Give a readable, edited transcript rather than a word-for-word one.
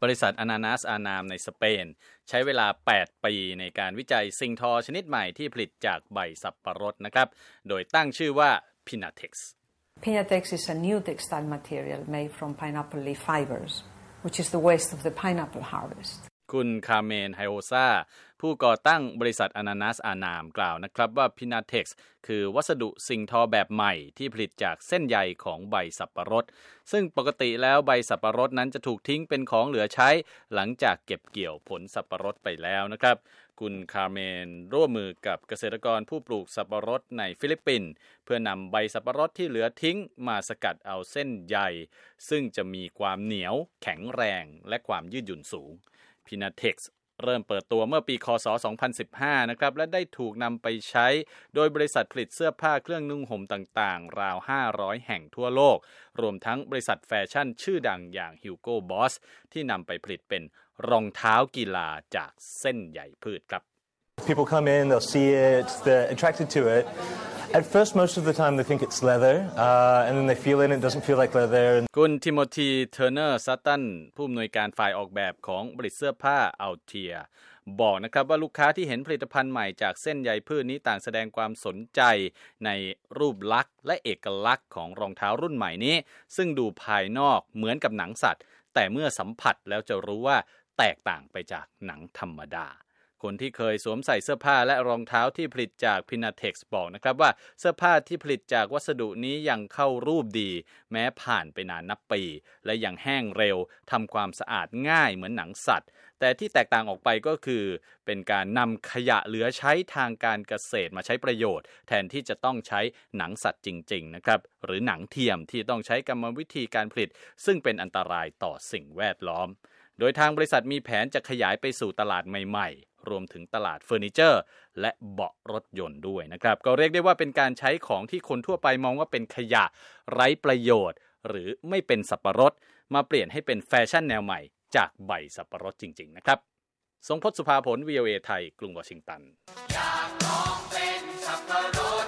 บริษัท Ananas Anam ในสเปนใช้เวลา8ปีในการวิจัยสิ่งทอชนิดใหม่ที่ผลิตจากใบสับปะรดนะครับโดยตั้งชื่อว่า Pinatex Pinatex is a new textile material made from pineapple leaf fibers, which is the waste of the pineapple harvest. คุณคาเมนไฮโอซาผู้ก่อตั้งบริษัท Ananas Anam กล่าวนะครับว่า Pinatex คือวัสดุสิ่งทอแบบใหม่ที่ผลิตจากเส้นใยของใบสับปะรดซึ่งปกติแล้วใบสับปะรดนั้นจะถูกทิ้งเป็นของเหลือใช้หลังจากเก็บเกี่ยวผลสับปะรดไปแล้วนะครับคุณคาเมนร่วมมือกับเกษตรกรผู้ปลูกสับปะรดในฟิลิปปินส์เพื่อนำใบสับปะรดที่เหลือทิ้งมาสกัดเอาเส้นใยซึ่งจะมีความเหนียวแข็งแรงและความยืดหยุ่นสูง Pinatex เริ่มเปิดตัวเมื่อปีคศ2015นะครับและได้ถูกนำไปใช้โดยบริษัทผลิตเสื้อผ้าเครื่องนุ่งห่มต่างๆราว500แห่งทั่วโลกรวมทั้งบริษัทแฟชั่นชื่อดังอย่าง Hugo Boss ที่นำไปผลิตเป็นรองเท้ากีฬาจากเส้นใยพืชครับ People come in, they'll see it, they're attracted to it. At first, most of the time, they think it's leather, and then they feel it, and it doesn't feel like leather. คุณทิโมธีเทอร์เนอร์ซัตตันผู้อำนวยการฝ่ายออกแบบของบริษัทเสื้อผ้าอัลเทียบอกนะครับว่าลูกค้าที่เห็นผลิตภัณฑ์ใหม่จากเส้นใยพืชนี้ต่างแสดงความสนใจในรูปลักษณ์และเอกลักษณ์ของรองเท้ารุ่นใหม่นี้ซึ่งดูภายนอกเหมือนกับหนังสัตว์แต่เมื่อสัมผัสแล้วจะรู้ว่าแตกต่างไปจากหนังธรรมดาคนที่เคยสวมใส่เสื้อผ้าและรองเท้าที่ผลิตจาก Pinatex บอกนะครับว่าเสื้อผ้าที่ผลิตจากวัสดุนี้ยังเข้ารูปดีแม้ผ่านไปนานนับปีและยังแห้งเร็วทำความสะอาดง่ายเหมือนหนังสัตว์แต่ที่แตกต่างออกไปก็คือเป็นการนำขยะเหลือใช้ทางการเกษตรมาใช้ประโยชน์แทนที่จะต้องใช้หนังสัตว์จริงๆนะครับหรือหนังเทียมที่ต้องใช้กรรมวิธีการผลิตซึ่งเป็นอันตรายต่อสิ่งแวดล้อมโดยทางบริษัทมีแผนจะขยายไปสู่ตลาดใหม่ๆรวมถึงตลาดเฟอร์นิเจอร์และเบาะรถยนต์ด้วยนะครับก็เรียกได้ว่าเป็นการใช้ของที่คนทั่วไปมองว่าเป็นขยะไร้ประโยชน์หรือไม่เป็นสับปะรดมาเปลี่ยนให้เป็นแฟชั่นแนวใหม่จากใบสับปะรดจริงๆนะครับทรงพจน์สุภาผล VOA ไทยกรุงวอชิงตันอยากลองเป็นสับปะรด